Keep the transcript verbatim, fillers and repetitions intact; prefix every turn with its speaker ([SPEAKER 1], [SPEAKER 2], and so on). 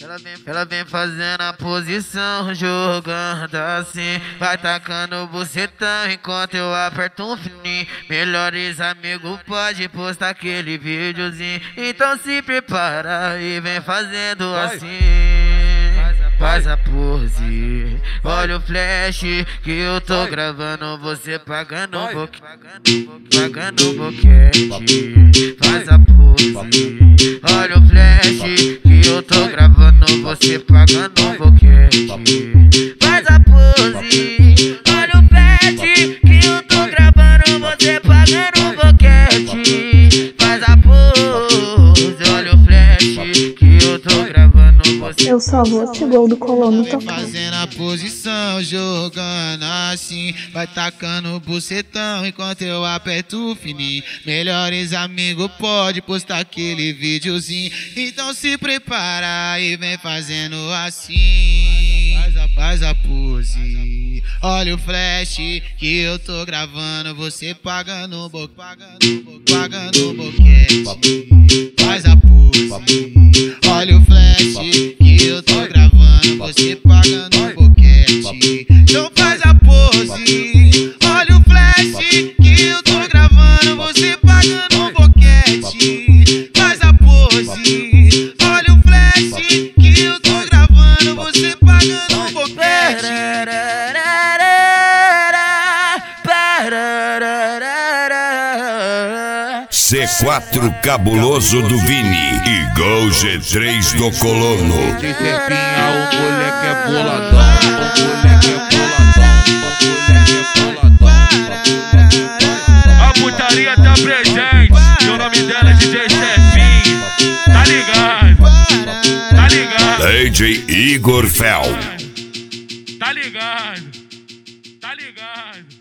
[SPEAKER 1] Ela vem, ela vem fazendo a posição, jogando assim. Vai tacando o bucetão enquanto eu aperto um fininho. Melhores amigos pode postar aquele videozinho. Então se prepara e vem fazendo assim. Faz a pose, olha o flash que eu tô gravando. Você pagando um boquete, pagando um boquete. Faz a pose, olha o flash que eu tô gravando. Você pagando um boquete. Faz a pose, olha o flash que eu tô gravando. Você pagando um boquete. Faz a pose, olha o flash que eu tô gravando.
[SPEAKER 2] Eu só vou esse gol do colono tocar.
[SPEAKER 1] Fazendo a posição, jogando assim. Vai tacando o bucetão enquanto eu aperto o fininho. Melhores amigos pode postar aquele videozinho. Então se prepara e vem fazendo assim. Faz a, faz a pose, olha o flash que eu tô gravando. Você pagando o bo, pagando, pagando o boquete. Faz a pose, olha o flash que eu tô gravando. Você pagando um boquete. Então faz a pose, olha o flash que eu tô gravando. Você pagando um boquete. Faz a pose, olha o flash que eu tô gravando. Você pagando um boquete.
[SPEAKER 3] C quatro cabuloso do Vini, igual G três do Colono.
[SPEAKER 4] De Serpinha, o moleque é boladão, o moleque é boladão, o moleque é boladão. A putaria tá presente, e o nome dela é D J Serpinha. Tá ligado? Tá ligado?
[SPEAKER 3] D J Igor Fel.
[SPEAKER 4] Tá ligado? Tá ligado?